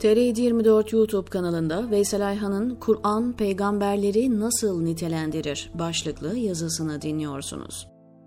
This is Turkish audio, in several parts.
TR24 YouTube kanalında Veysel Ayhan'ın Kur'an peygamberleri nasıl nitelendirir başlıklı yazısını dinliyorsunuz.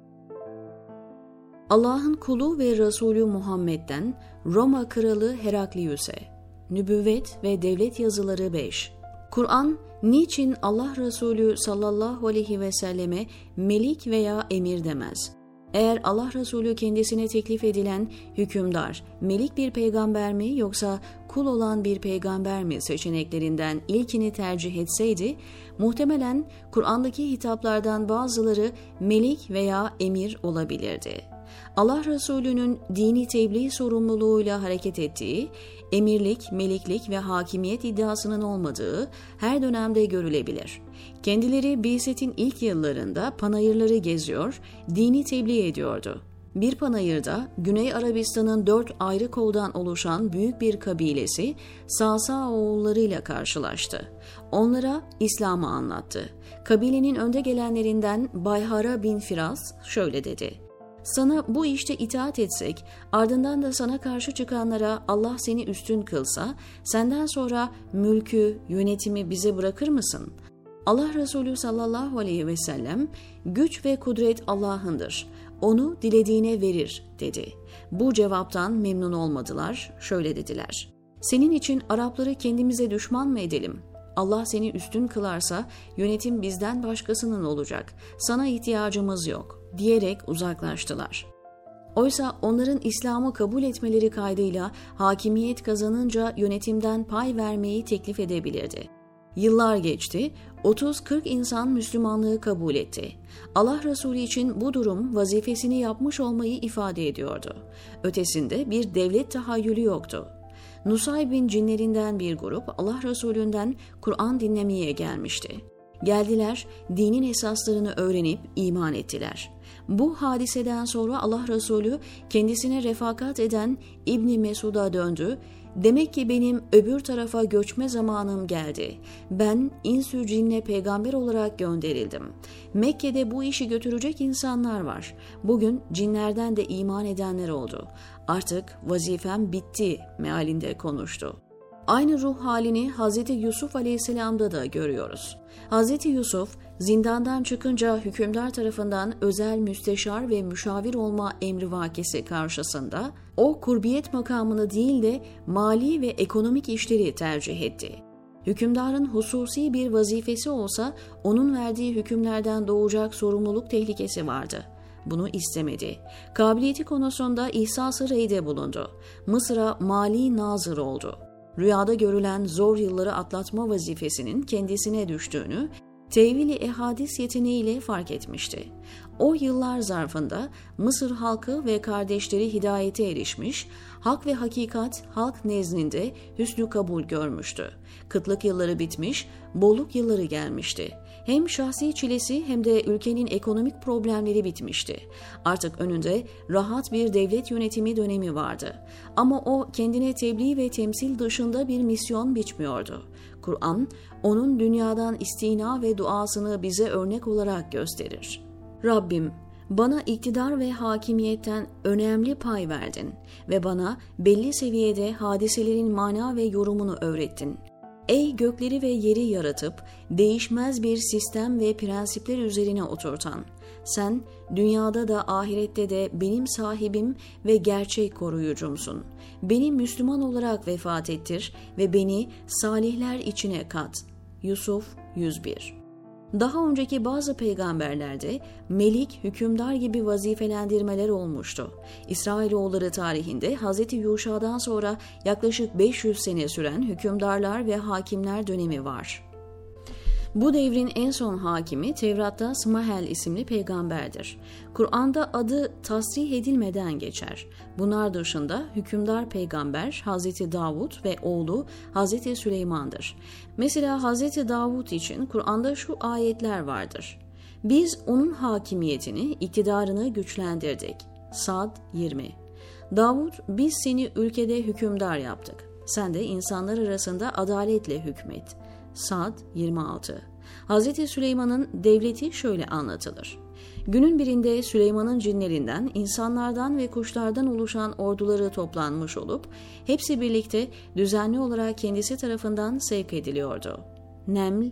Allah'ın kulu ve Resulü Muhammed'den Roma Kralı Heraklius'e, Nübüvvet ve Devlet Yazıları 5. Kur'an, niçin Allah Resulü sallallahu aleyhi ve selleme melik veya emir demez? Eğer Allah Resulü kendisine teklif edilen hükümdar, melik bir peygamber mi yoksa kul olan bir peygamber mi seçeneklerinden ilkini tercih etseydi, muhtemelen Kur'an'daki hitaplardan bazıları melik veya emir olabilirdi. Allah Resulü'nün dini tebliğ sorumluluğuyla hareket ettiği, emirlik, meliklik ve hakimiyet iddiasının olmadığı her dönemde görülebilir. Kendileri Bi'setin ilk yıllarında panayırları geziyor, dini tebliğ ediyordu. Bir panayırda Güney Arabistan'ın 4 ayrı koldan oluşan büyük bir kabilesi Sa'sa oğullarıyla karşılaştı. Onlara İslam'ı anlattı. Kabilenin önde gelenlerinden Bayhara bin Firas şöyle dedi: "Sana bu işte itaat etsek, ardından da sana karşı çıkanlara Allah seni üstün kılsa, senden sonra mülkü, yönetimi bize bırakır mısın?" Allah Resulü sallallahu aleyhi ve sellem, "Güç ve kudret Allah'ındır. Onu dilediğine verir," dedi. Bu cevaptan memnun olmadılar, şöyle dediler: "Senin için Arapları kendimize düşman mı edelim? Allah seni üstün kılarsa yönetim bizden başkasının olacak. Sana ihtiyacımız yok," diyerek uzaklaştılar. Oysa onların İslam'ı kabul etmeleri kaydıyla hakimiyet kazanınca yönetimden pay vermeyi teklif edebilirdi. Yıllar geçti, 30-40 insan Müslümanlığı kabul etti. Allah Resulü için bu durum vazifesini yapmış olmayı ifade ediyordu. Ötesinde bir devlet tahayyülü yoktu. Nusayb'in cinlerinden bir grup Allah Resulü'nden Kur'an dinlemeye gelmişti. Geldiler, dinin esaslarını öğrenip iman ettiler. Bu hadiseden sonra Allah Resulü kendisine refakat eden İbni Mesud'a döndü. "Demek ki benim öbür tarafa göçme zamanım geldi. Ben insü cinne peygamber olarak gönderildim. Mekke'de bu işi götürecek insanlar var. Bugün cinlerden de iman edenler oldu. Artık vazifem bitti," mealinde konuştu. Aynı ruh halini Hz. Yusuf Aleyhisselam'da da görüyoruz. Hz. Yusuf, zindandan çıkınca hükümdar tarafından özel müsteşar ve müşavir olma emrivakisi karşısında, o kurbiyet makamını değil de mali ve ekonomik işleri tercih etti. Hükümdarın hususi bir vazifesi olsa, onun verdiği hükümlerden doğacak sorumluluk tehlikesi vardı. Bunu istemedi. Kabiliyeti konusunda ihsas-ı reyde bulundu. Mısır'a mali nazır oldu. Rüyada görülen zor yılları atlatma vazifesinin kendisine düştüğünü tevil-i ehadis yeteneğiyle fark etmişti. O yıllar zarfında Mısır halkı ve kardeşleri hidayete erişmiş, hak ve hakikat halk nezdinde hüsnü kabul görmüştü. Kıtlık yılları bitmiş, bolluk yılları gelmişti. Hem şahsi çilesi hem de ülkenin ekonomik problemleri bitmişti. Artık önünde rahat bir devlet yönetimi dönemi vardı. Ama o kendine tebliğ ve temsil dışında bir misyon biçmiyordu. Kur'an, onun dünyadan istina ve duasını bize örnek olarak gösterir. "Rabbim, bana iktidar ve hakimiyetten önemli pay verdin ve bana belli seviyede hadiselerin mana ve yorumunu öğrettin. Ey gökleri ve yeri yaratıp değişmez bir sistem ve prensipler üzerine oturtan, sen dünyada da ahirette de benim sahibim ve gerçek koruyucumsun. Beni Müslüman olarak vefat ettir ve beni salihler içine kat." Yusuf 101. Daha önceki bazı peygamberlerde melik, hükümdar gibi vazifelendirmeler olmuştu. İsrailoğulları tarihinde Hz. Yuşa'dan sonra yaklaşık 500 sene süren hükümdarlar ve hakimler dönemi var. Bu devrin en son hakimi Tevrat'ta Smahel isimli peygamberdir. Kur'an'da adı tasrih edilmeden geçer. Bunlar dışında hükümdar peygamber Hz. Davud ve oğlu Hz. Süleyman'dır. Mesela Hz. Davud için Kur'an'da şu ayetler vardır: "Biz onun hakimiyetini, iktidarını güçlendirdik." Sad 20. Davud, "Biz seni ülkede hükümdar yaptık. Sen de insanlar arasında adaletle hükmet." Sad 26. Hz. Süleyman'ın devleti şöyle anlatılır: Günün birinde Süleyman'ın cinlerinden, insanlardan ve kuşlardan oluşan orduları toplanmış olup, hepsi birlikte düzenli olarak kendisi tarafından sevk ediliyordu. Neml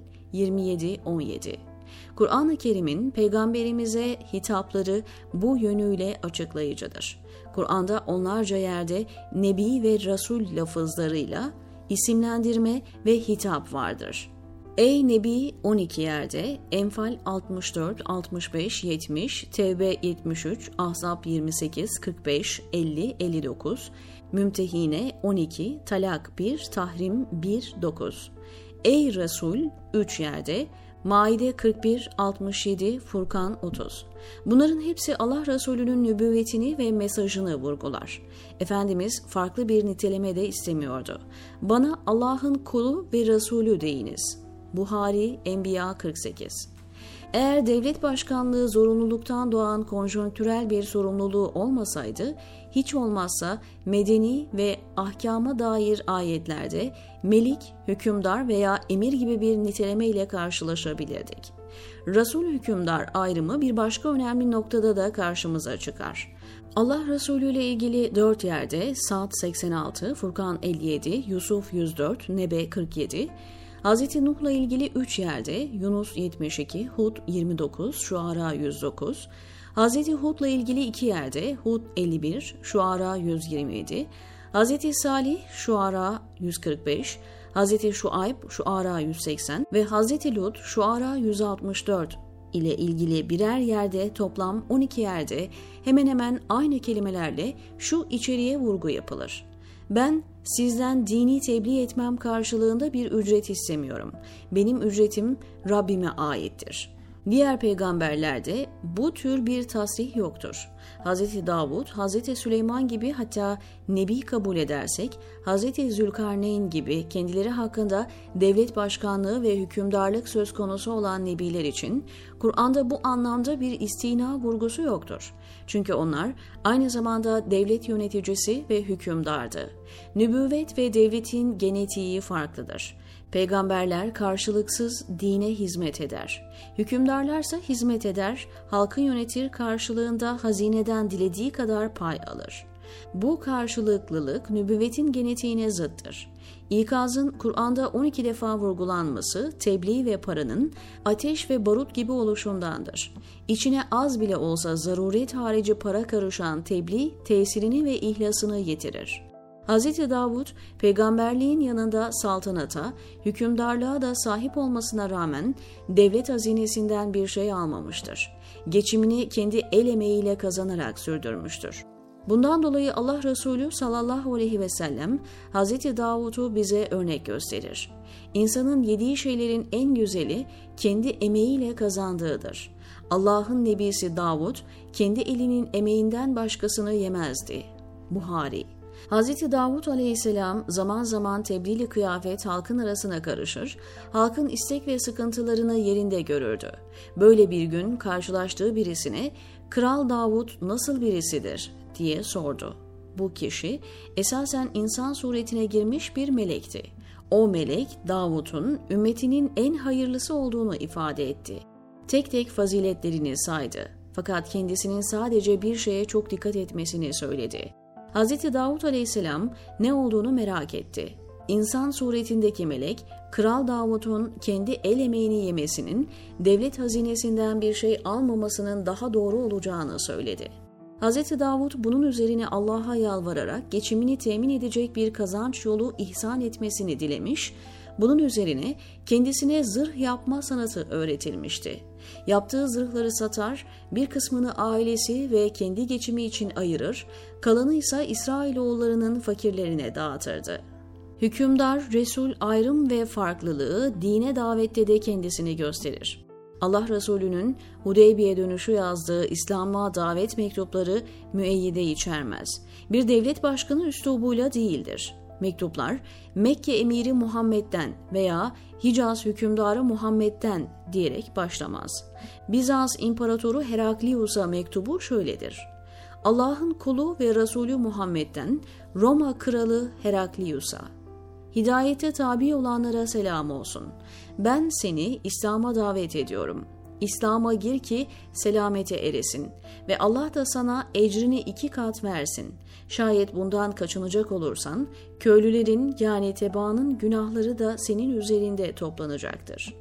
27-17. Kur'an-ı Kerim'in peygamberimize hitapları bu yönüyle açıklayıcıdır. Kur'an'da onlarca yerde Nebi ve Resul lafızlarıyla isimlendirme ve hitap vardır. Ey Nebi 12 yerde, Enfal 64, 65, 70, Tevbe 73, Ahzab 28, 45, 50, 59, Mümtehine 12, Talak 1, Tahrim 1, 9. Ey Resul 3 yerde, Maide 41, 67, Furkan 30. Bunların hepsi Allah Resulü'nün nübüvvetini ve mesajını vurgular. Efendimiz farklı bir niteleme de istemiyordu. Bana Allah'ın kulu ve Resulü deyiniz. Buhari, Enbiya 48. Eğer devlet başkanlığı zorunluluktan doğan konjonktürel bir sorumluluğu olmasaydı, hiç olmazsa medeni ve ahkama dair ayetlerde melik, hükümdar veya emir gibi bir niteleme ile karşılaşabilirdik. Resul hükümdar ayrımı bir başka önemli noktada da karşımıza çıkar. Allah Resulü ile ilgili 4 yerde Sa'd 86, Furkan 57, Yusuf 104, Nebe 47, Hz. Nuh'la ilgili 3 yerde Yunus 72, Hud 29, Şuara 109, Hz. Hud'la ilgili 2 yerde Hud 51, Şuara 127, Hz. Salih Şuara 145, Hz. Şuayb Şuara 180 ve Hz. Lut Şuara 164 ile ilgili birer yerde toplam 12 yerde hemen hemen aynı kelimelerle şu içeriğe vurgu yapılır. Ben sizden dini tebliğ etmem karşılığında bir ücret istemiyorum. Benim ücretim Rabbime aittir. Diğer peygamberlerde bu tür bir tasrih yoktur. Hz. Davud, Hz. Süleyman gibi, hatta Nebi kabul edersek Hz. Zülkarneyn gibi kendileri hakkında devlet başkanlığı ve hükümdarlık söz konusu olan nebiler için Kur'an'da bu anlamda bir istina vurgusu yoktur. Çünkü onlar aynı zamanda devlet yöneticisi ve hükümdardı. Nübüvvet ve devletin genetiği farklıdır. Peygamberler karşılıksız dine hizmet eder. Hükümdarlarsa hizmet eder, halkı yönetir, karşılığında hazineden dilediği kadar pay alır. Bu karşılıklılık nübüvvetin genetiğine zıttır. İkazın Kur'an'da 12 defa vurgulanması tebliğ ve paranın ateş ve barut gibi oluşundandır. İçine az bile olsa zaruret harici para karışan tebliğ tesirini ve ihlasını yitirir. Hz. Davud, peygamberliğin yanında saltanata, hükümdarlığa da sahip olmasına rağmen devlet hazinesinden bir şey almamıştır. Geçimini kendi el emeğiyle kazanarak sürdürmüştür. Bundan dolayı Allah Resulü sallallahu aleyhi ve sellem Hz. Davud'u bize örnek gösterir. İnsanın yediği şeylerin en güzeli kendi emeğiyle kazandığıdır. Allah'ın nebisi Davud kendi elinin emeğinden başkasını yemezdi. Buhari. Hz. Davud aleyhisselam zaman zaman tebdili kıyafet halkın arasına karışır, halkın istek ve sıkıntılarını yerinde görürdü. Böyle bir gün karşılaştığı birisine "Kral Davud nasıl birisidir?" diye sordu. Bu kişi esasen insan suretine girmiş bir melekti. O melek Davud'un ümmetinin en hayırlısı olduğunu ifade etti. Tek tek faziletlerini saydı. Fakat kendisinin sadece bir şeye çok dikkat etmesini söyledi. Hz. Davud aleyhisselam ne olduğunu merak etti. İnsan suretindeki melek, Kral Davud'un kendi el emeğini yemesinin, devlet hazinesinden bir şey almamasının daha doğru olacağını söyledi. Hz. Davud bunun üzerine Allah'a yalvararak geçimini temin edecek bir kazanç yolu ihsan etmesini dilemiş, bunun üzerine kendisine zırh yapma sanatı öğretilmişti. Yaptığı zırhları satar, bir kısmını ailesi ve kendi geçimi için ayırır, kalanı ise İsrailoğullarının fakirlerine dağıtırdı. Hükümdar, Resul ayrım ve farklılığı dine davette de kendisini gösterir. Allah Resulü'nün Hudeybiye dönüşü yazdığı İslam'a davet mektupları müeyyide içermez. Bir devlet başkanı üslubuyla değildir. Mektuplar Mekke emiri Muhammed'den veya Hicaz hükümdarı Muhammed'den diyerek başlamaz. Bizans İmparatoru Heraklius'a mektubu şöyledir: Allah'ın kulu ve Resulü Muhammed'den Roma kralı Heraklius'a. Hidayete tabi olanlara selam olsun. Ben seni İslam'a davet ediyorum. İslam'a gir ki selamete eresin ve Allah da sana ecrini 2 kat versin. Şayet bundan kaçınacak olursan, köylülerin yani tebaanın günahları da senin üzerinde toplanacaktır.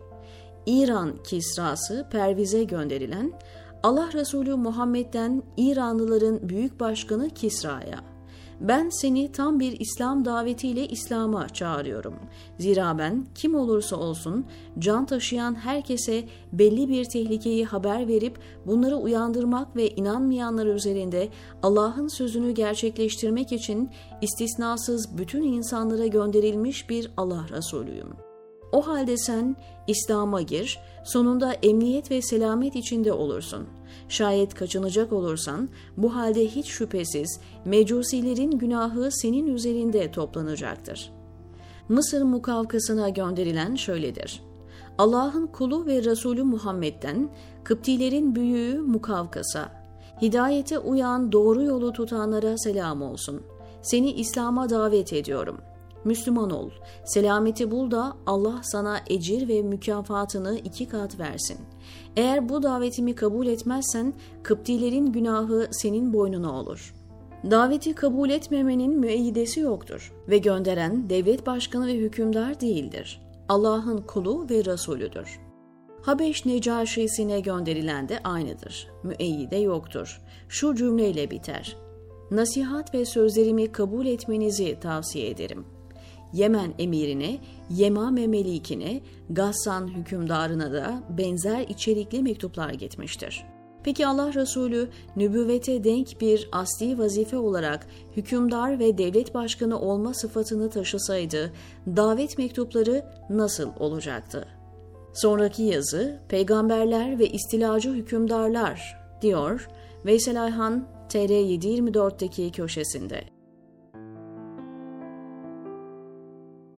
İran Kisrası Perviz'e gönderilen, Allah Resulü Muhammed'den İranlıların büyük başkanı Kisra'ya, ben seni tam bir İslam davetiyle İslam'a çağırıyorum. Zira ben kim olursa olsun can taşıyan herkese belli bir tehlikeyi haber verip bunları uyandırmak ve inanmayanlar üzerinde Allah'ın sözünü gerçekleştirmek için istisnasız bütün insanlara gönderilmiş bir Allah Resulüyüm. O halde sen İslam'a gir, sonunda emniyet ve selamet içinde olursun. Şayet kaçınacak olursan, bu halde hiç şüphesiz mecusilerin günahı senin üzerinde toplanacaktır. Mısır mukavkasına gönderilen şöyledir. Allah'ın kulu ve Resulü Muhammed'den, Kıptilerin büyüğü Mukavkas'a, hidayete uyan doğru yolu tutanlara selam olsun. Seni İslam'a davet ediyorum. Müslüman ol, selameti bul da Allah sana ecir ve mükafatını 2 kat versin. Eğer bu davetimi kabul etmezsen, Kıptilerin günahı senin boynuna olur. Daveti kabul etmemenin müeyyidesi yoktur ve gönderen devlet başkanı ve hükümdar değildir. Allah'ın kulu ve Resulüdür. Habeş Necaşisi'ne gönderilen de aynıdır. Müeyyide yoktur. Şu cümleyle biter. Nasihat ve sözlerimi kabul etmenizi tavsiye ederim. Yemen emirine, Yemame melikine, Gassan hükümdarına da benzer içerikli mektuplar gitmiştir. Peki Allah Resulü nübüvvete denk bir asli vazife olarak hükümdar ve devlet başkanı olma sıfatını taşısaydı davet mektupları nasıl olacaktı? Sonraki yazı Peygamberler ve istilacı hükümdarlar diyor Veysel Ayhan TR724'deki köşesinde.